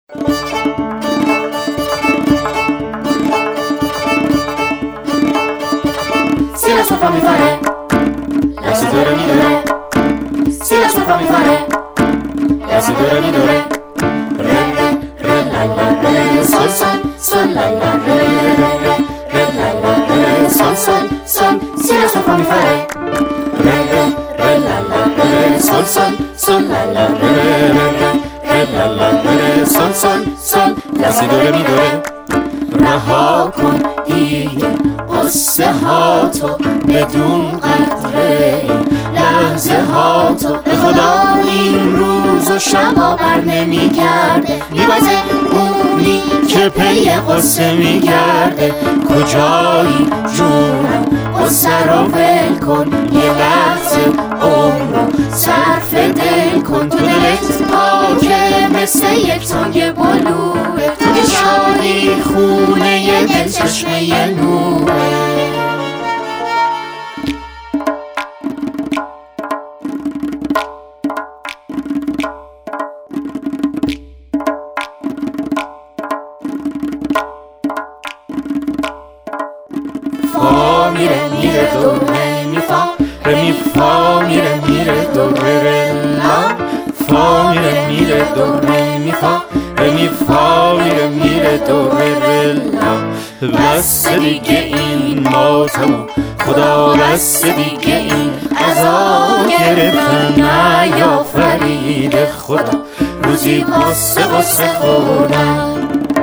Se la sua mi fare, la sedere mi dore. Se la sua mi fare, la sedere mi dore. Re re re la la re, sol sol sol la la re re re re la la re, sol sol sol. Se la sua mi fare, re re re la la re, sol sol sol la la re re re re la la re, sol sol sol. La sedere mi dore. رها کن دیگه قصه ها تو بدون قدره لحظه ها تو به خدا این روز و شبا بر نمی گرده میبازه اونی که پی قصه میگرده کجایی جونم قصه رو ول کن یه لحظه عمرو صرف دل کن تو دلت پاکه مثل یک تنگ بلوه تو که شادی خونه یه دل چشمه نوره فا میره میره دو ره می فا ره می فا میره میره دو ره لا فا میره میره دو ره می فا ره می فا میره میره دو ره لا بس دیگه این ماتمو خدا بس دیگه این عذاب گرفتم نیافرید خدا روزی قصه خوردم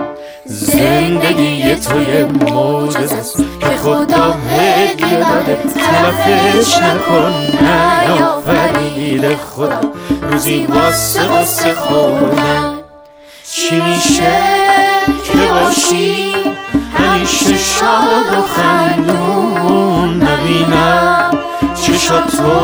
زندگی توی معجزه‌ست که خدا هدیه داده تلفش نکن نیافرید خدا روزی قصه خوردم چی میشه که باشی همیشه شاد و خندون نبینم چشاتو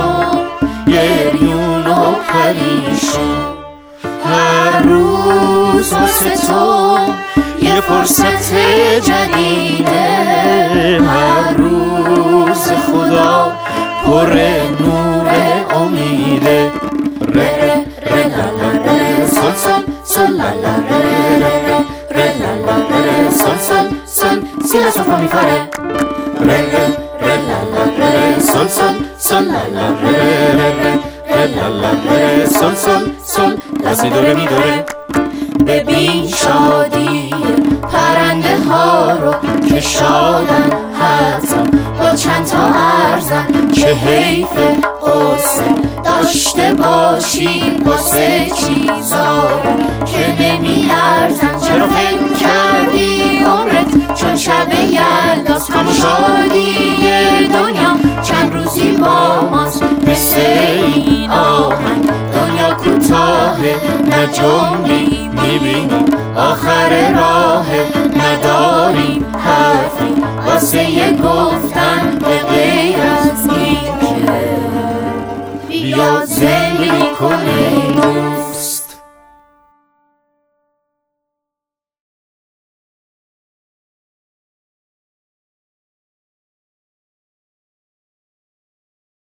گریون و پریشون هر روز واسه تو یه فرصت جدیده هر روز خدا پر نور امیده ره ره لا لا ره سل سل سل لا لا ره ره ره لا لا ره سل سل سل si la sua mi fare re re re la la re sol sol sol la la re re re re la la re sol sol sol la si do re mi do re ببین شادی پرنده ها رو که شادن حتی با چند تا ارزن که حیف قصه داشته باشی واسه چیزا که نمی ارزن چرا فکر کردی عمرت چون شب یلداست کام و شادی دنیا چند روزی با ماست مثل این آهنگ دنیا کوتاهه نه جملی میبینی آخر راه نداریم حرفی واسه یه گفتن به غیر از این که بیا زندگی کنیم